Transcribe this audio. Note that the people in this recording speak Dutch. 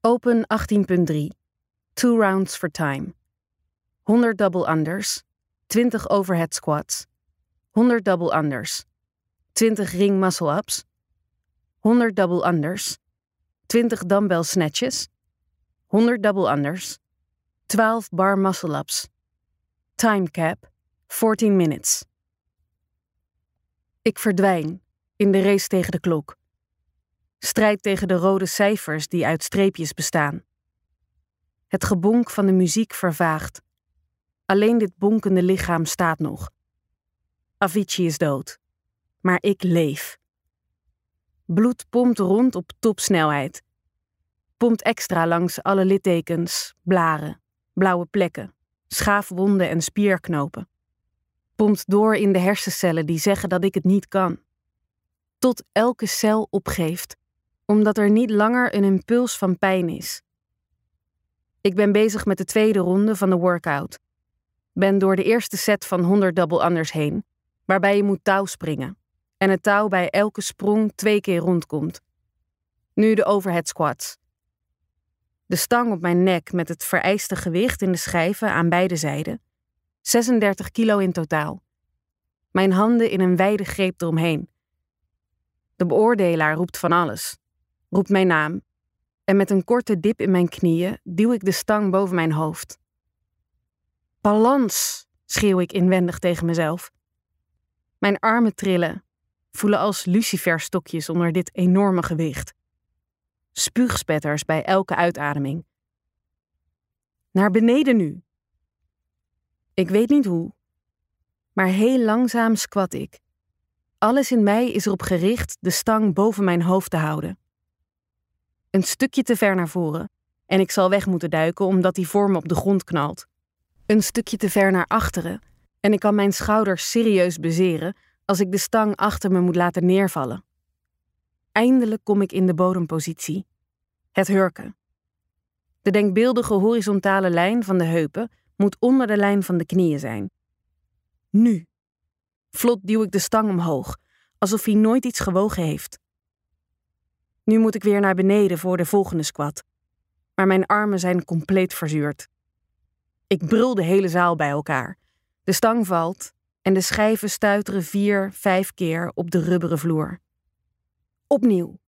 Open 18.3. 2 rounds for time. 100 double unders. 20 overhead squats. 100 double unders. 20 ring muscle-ups. 100 double unders. 20 dumbbell snatches. 100 double unders. 12 bar muscle-ups. Time cap. 14 minutes. Ik verdwijn in de race tegen de klok. Strijd tegen de rode cijfers die uit streepjes bestaan. Het gebonk van de muziek vervaagt. Alleen dit bonkende lichaam staat nog. Avicii is dood. Maar ik leef. Bloed pompt rond op topsnelheid. Pompt extra langs alle littekens, blaren, blauwe plekken, schaafwonden en spierknopen. Pompt door in de hersencellen die zeggen dat ik het niet kan. Tot elke cel opgeeft, omdat er niet langer een impuls van pijn is. Ik ben bezig met de tweede ronde van de workout. Ben door de eerste set van 100 double unders heen, waarbij je moet touw springen en het touw bij elke sprong 2 keer rondkomt. Nu de overhead squats. De stang op mijn nek met het vereiste gewicht in de schijven aan beide zijden. 36 kilo in totaal. Mijn handen in een wijde greep eromheen. De beoordelaar roept van alles. Roept mijn naam. En met een korte dip in mijn knieën duw ik de stang boven mijn hoofd. Balans, schreeuw ik inwendig tegen mezelf. Mijn armen trillen, voelen als luciferstokjes onder dit enorme gewicht. Spuugspetters bij elke uitademing. Naar beneden nu. Ik weet niet hoe, maar heel langzaam squat ik. Alles in mij is erop gericht de stang boven mijn hoofd te houden. Een stukje te ver naar voren en ik zal weg moeten duiken omdat die voor me op de grond knalt. Een stukje te ver naar achteren en ik kan mijn schouders serieus bezeren als ik de stang achter me moet laten neervallen. Eindelijk kom ik in de bodempositie. Het hurken. De denkbeeldige horizontale lijn van de heupen moet onder de lijn van de knieën zijn. Nu. Vlot duw ik de stang omhoog, alsof hij nooit iets gewogen heeft. Nu moet ik weer naar beneden voor de volgende squat. Maar mijn armen zijn compleet verzuurd. Ik brul de hele zaal bij elkaar. De stang valt en de schijven stuiteren 4, 5 keer op de rubberen vloer. Opnieuw.